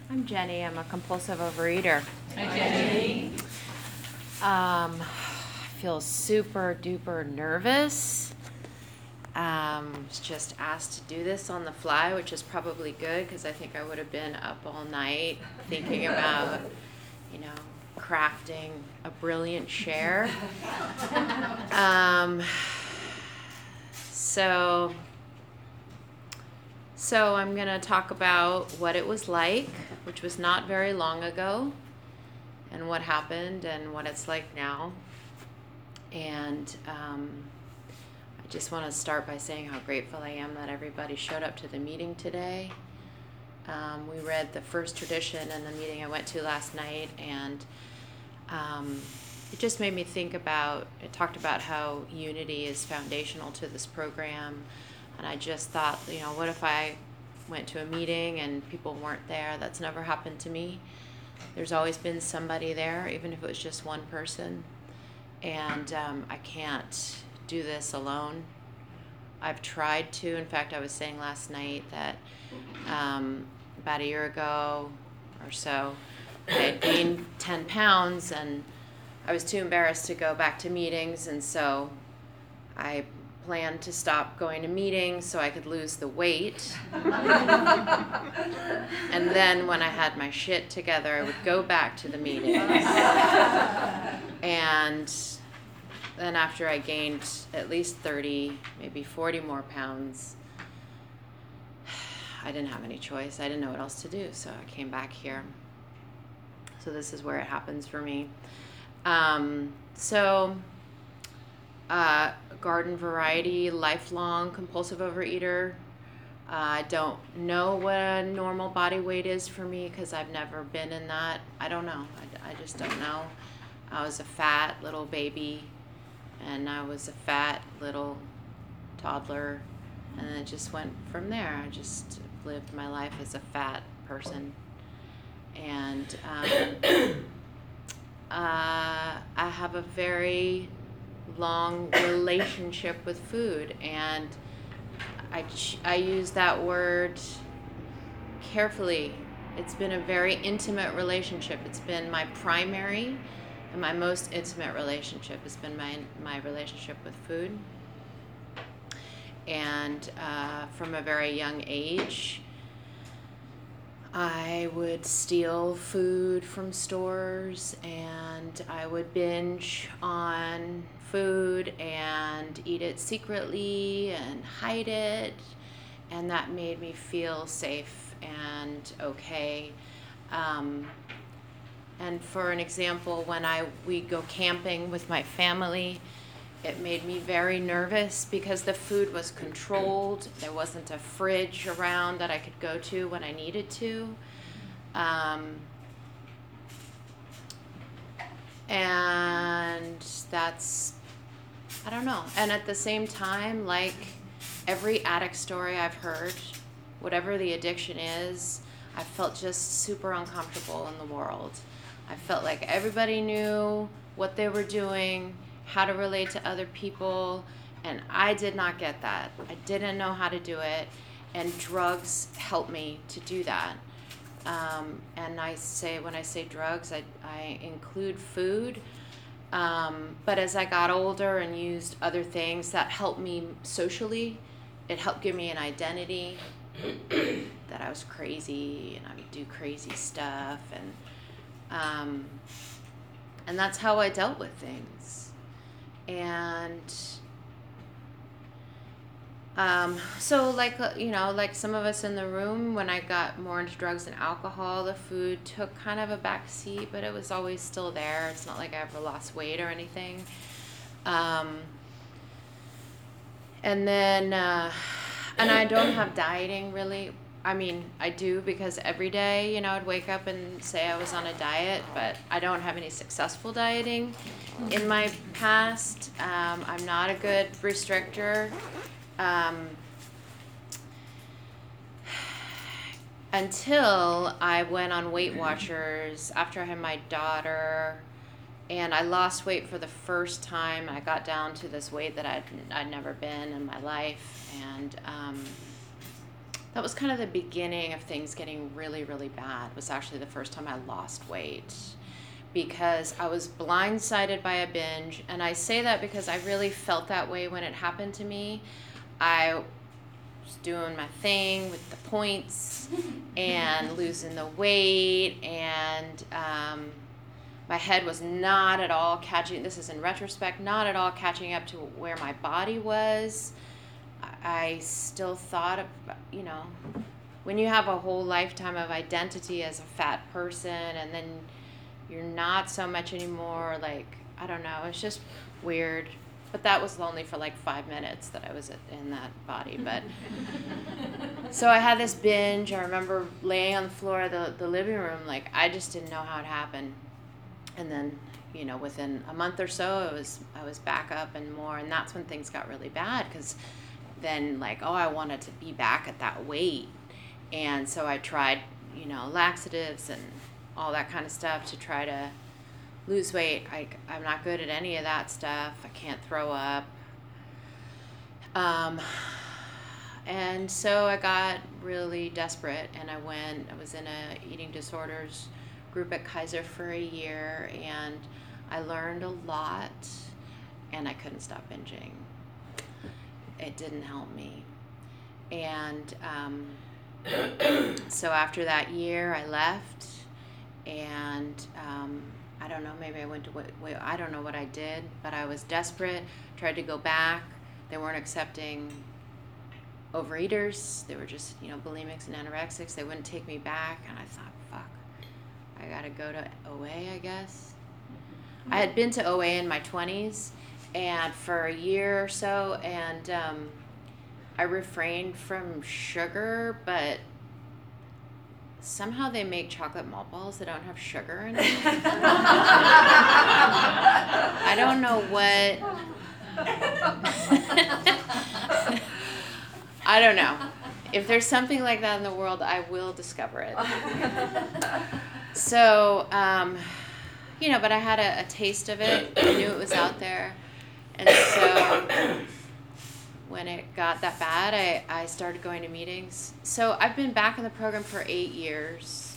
I'm Jenny. I'm a compulsive overeater. Hi, Jenny. I feel super duper nervous. Was just asked to do this on the fly, which is probably good because I think I would have been up all night thinking about, crafting a brilliant share. So I'm going to talk about what it was like, which was not very long ago, and what happened and what it's like now. And I just want to start by saying how grateful I am that everybody showed up to the meeting today. We read the first tradition in the meeting I went to last night, and it just made me think about, it talked about how unity is foundational to this program. And I just thought, what if I went to a meeting and people weren't there? That's never happened to me. There's always been somebody there, even if it was just one person. And I can't do this alone. I've tried to. In fact, I was saying last night that about a year ago or so, I had gained 10 pounds and I was too embarrassed to go back to meetings, and so I planned to stop going to meetings so I could lose the weight. And then when I had my shit together, I would go back to the meetings. And then after I gained at least 30, maybe 40 more pounds, I didn't have any choice. I didn't know what else to do, so I came back here. So this is where it happens for me. Garden variety, lifelong compulsive overeater. I don't know what a normal body weight is for me because I've never been in that. I don't know. I just don't know. I was a fat little baby, and I was a fat little toddler, and it just went from there. I just lived my life as a fat person. And I have a very long relationship with food, and I use that word carefully. It's been a very intimate relationship. It's been my primary and my most intimate relationship. Has been my relationship with food. And from a very young age, I would steal food from stores, and I would binge on food and eat it secretly and hide it, and that made me feel safe and okay. And for an example, when we go camping with my family, it made me very nervous because the food was controlled. There wasn't a fridge around that I could go to when I needed to. And that's, I don't know. And at the same time, like every addict story I've heard, whatever the addiction is, I felt just super uncomfortable in the world. I felt like everybody knew what they were doing, how to relate to other people, and I did not get that. I didn't know how to do it, and drugs helped me to do that. And when I say drugs, I include food, but as I got older and used other things that helped me socially, it helped give me an identity that I was crazy and I would do crazy stuff, and that's how I dealt with things. And so like some of us in the room, when I got more into drugs and alcohol, the food took kind of a back seat, but it was always still there. It's not like I ever lost weight or anything. And then, and I don't have dieting really. I mean, I do because every day, I'd wake up and say I was on a diet, but I don't have any successful dieting in my past. I'm not a good restrictor. Until I went on Weight Watchers after I had my daughter, and I lost weight for the first time. I got down to this weight that I'd never been in my life, and that was kind of the beginning of things getting really, really bad. It was actually the first time I lost weight, because I was blindsided by a binge. And I say that because I really felt that way when it happened to me. I was doing my thing with the points and losing the weight, and my head was not at all catching, this is in retrospect, not at all catching up to where my body was. I still thought of, when you have a whole lifetime of identity as a fat person, and then you're not so much anymore, like, I don't know, it's just weird. But that was only for like 5 minutes that I was in that body. But so I had this binge. I remember laying on the floor of the living room, like, I just didn't know how it happened. And then, within a month or so, I was back up and more, and that's when things got really bad, because then, like, I wanted to be back at that weight. And so I tried, laxatives and all that kind of stuff to try to lose weight. I'm not good at any of that stuff. I can't throw up. And so I got really desperate, and I was in a eating disorders group at Kaiser for a year, and I learned a lot, and I couldn't stop binging. It didn't help me. And so after that year, I left, and I don't know, maybe I went to, I don't know what I did, but I was desperate, tried to go back. They weren't accepting overeaters. They were just, bulimics and anorexics. They wouldn't take me back, and I thought, fuck, I gotta go to OA, I guess. I had been to OA in my 20s, and for a year or so, and I refrained from sugar, but somehow they make chocolate malt balls that don't have sugar in it. I don't know what. I don't know. If there's something like that in the world, I will discover it. So, but I had a taste of it. I knew it was out there. And so when it got that bad, I started going to meetings. So I've been back in the program for 8 years.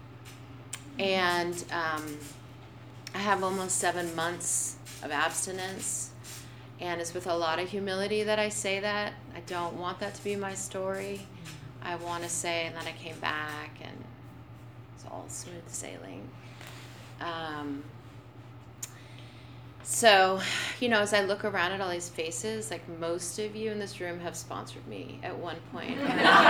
And I have almost 7 months of abstinence. And it's with a lot of humility that I say that. I don't want that to be my story. I want to say that I came back and it's all smooth sailing. So, as I look around at all these faces, like, most of you in this room have sponsored me at one point.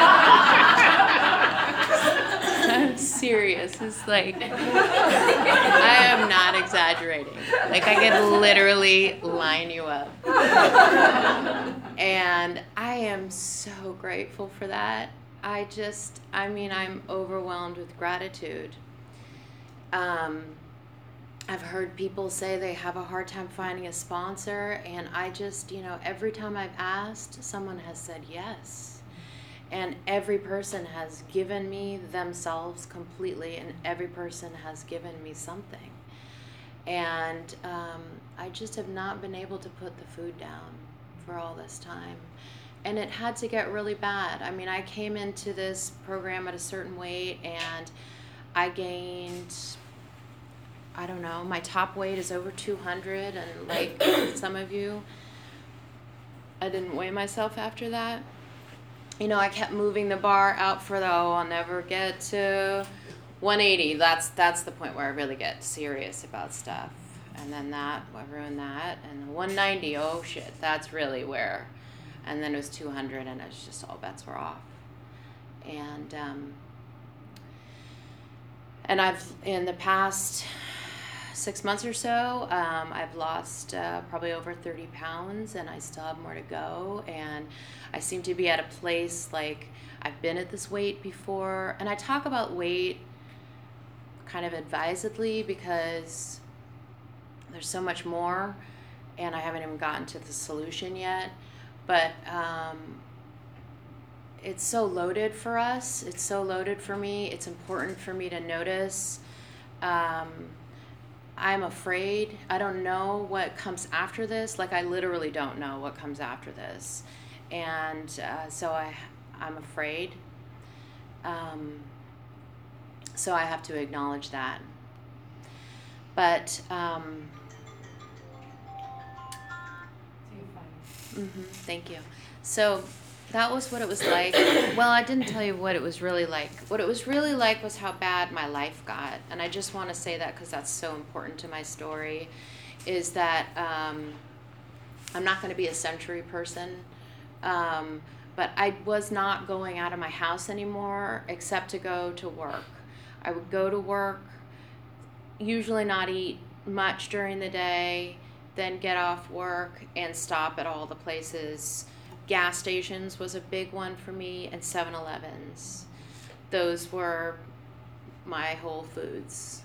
I'm serious. It's like, I am not exaggerating. Like, I could literally line you up. And I am so grateful for that. I'm overwhelmed with gratitude. I've heard people say they have a hard time finding a sponsor, and I just, every time I've asked, someone has said yes. And every person has given me themselves completely, and every person has given me something. And I just have not been able to put the food down for all this time. And it had to get really bad. I mean, I came into this program at a certain weight, and I gained, I don't know, my top weight is over 200, and like some of you, I didn't weigh myself after that. I kept moving the bar out for I'll never get to 180. That's the point where I really get serious about stuff. And then I ruined that. And 190, oh shit, that's really where. And then it was 200, and it's just all bets were off. And I've, in the past 6 months or so, I've lost probably over 30 pounds, and I still have more to go. And I seem to be at a place, like, I've been at this weight before. And I talk about weight kind of advisedly because there's so much more, and I haven't even gotten to the solution yet. But it's so loaded for us. It's so loaded for me. It's important for me to notice. I'm afraid. I don't know what comes after this. Like, I literally don't know what comes after this. And so I'm afraid So I have to acknowledge that. But thank you. So that was what it was like. Well, I didn't tell you what it was really like. What it was really like was how bad my life got. And I just want to say that because that's so important to my story, is that I'm not going to be a century person. But I was not going out of my house anymore except to go to work. I would go to work, usually not eat much during the day, then get off work and stop at all the places. Gas stations was a big one for me, and 7-Elevens. Those were my Whole Foods.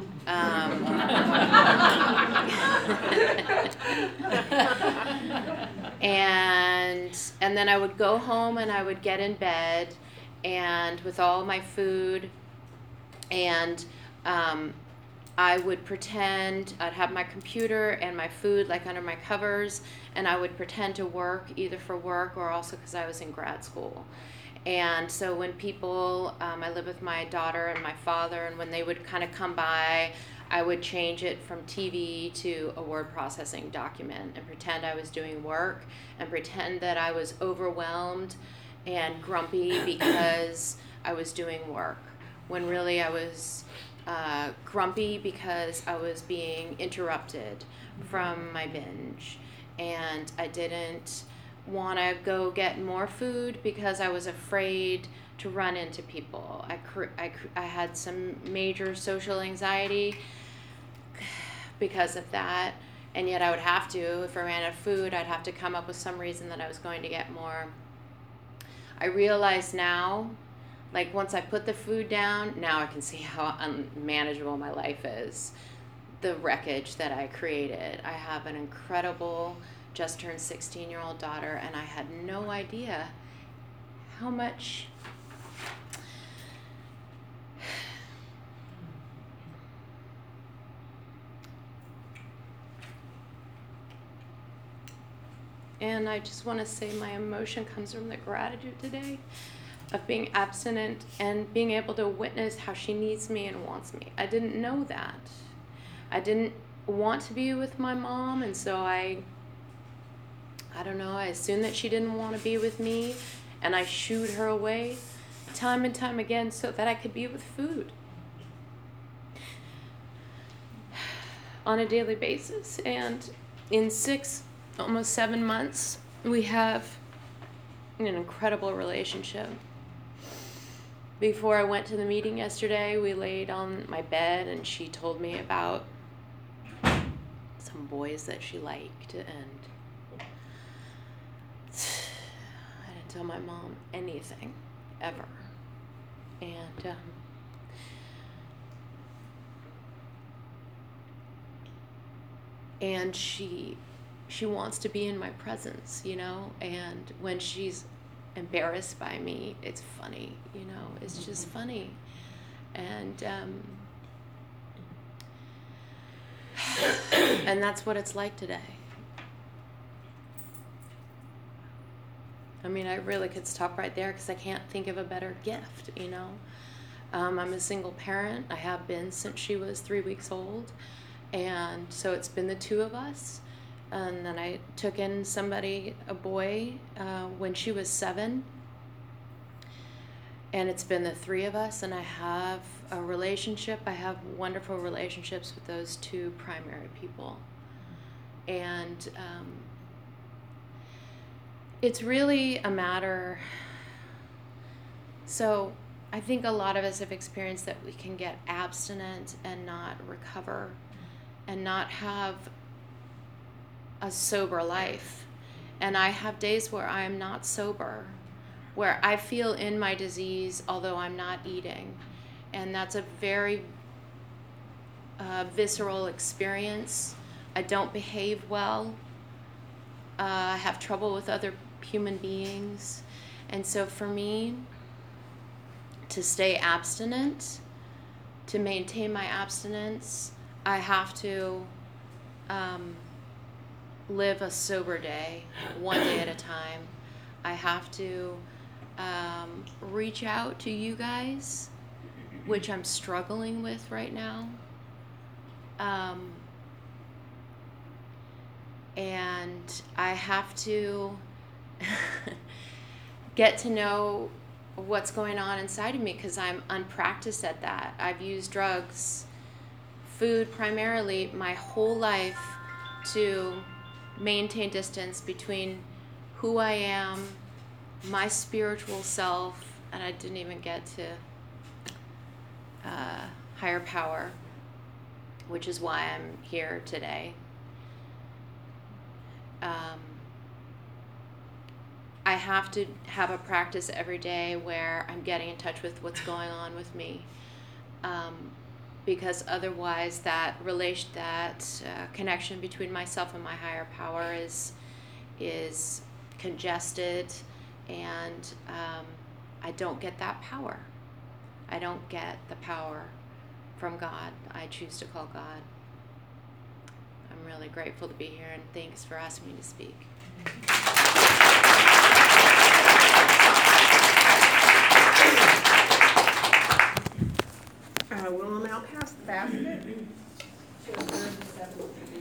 And then I would go home and I would get in bed and with all my food, and I would pretend I'd have my computer and my food like under my covers, and I would pretend to work either for work or also because I was in grad school. And so when people, I live with my daughter and my father, and when they would kind of come by, I would change it from TV to a word processing document and pretend I was doing work and pretend that I was overwhelmed and grumpy because I was doing work, when really I was grumpy because I was being interrupted from my binge, and I didn't want to go get more food because I was afraid to run into people. I had some major social anxiety because of that, and yet I would have to, if I ran out of food, I'd have to come up with some reason that I was going to get more. I realize now, like once I put the food down, now I can see how unmanageable my life is. The wreckage that I created. I have an incredible, just turned 16-year-old daughter, and I had no idea how much and I just want to say my emotion comes from the gratitude today of being abstinent and being able to witness how she needs me and wants me. I didn't know that. I didn't want to be with my mom, and so I don't know, I assumed that she didn't want to be with me, and I shooed her away time and time again so that I could be with food on a daily basis. And in 6, almost 7 months, we have an incredible relationship. Before I went to the meeting yesterday, we laid on my bed and she told me about some boys that she liked, and I didn't tell my mom anything, ever. And she wants to be in my presence, you know, and when she's embarrassed by me, it's funny, you know, it's just funny. And and that's what it's like today. I mean, I really could stop right there because I can't think of a better gift, you know. I'm a single parent. I have been since she was 3 weeks old, and so it's been the two of us. And then I took in a boy, when she was 7. And it's been the 3 of us, and I have a relationship. I have wonderful relationships with those 2 primary people. And it's really a matter. So I think a lot of us have experienced that we can get abstinent and not recover and not have a sober life. And I have days where I am not sober, where I feel in my disease although I'm not eating. And that's a very visceral experience. I don't behave well. I have trouble with other human beings. And so for me, to stay abstinent, to maintain my abstinence, I have to live a sober day, one day at a time. I have to reach out to you guys, which I'm struggling with right now. And I have to get to know what's going on inside of me because I'm unpracticed at that. I've used drugs, food primarily my whole life to maintain distance between who I am, my spiritual self, and I didn't even get to higher power, which is why I'm here today. I have to have a practice every day where I'm getting in touch with what's going on with me, because otherwise that connection between myself and my higher power is congested, and I don't get that power. I don't get the power from God I choose to call God. I'm really grateful to be here, and thanks for asking me to speak. We'll now pass the basket.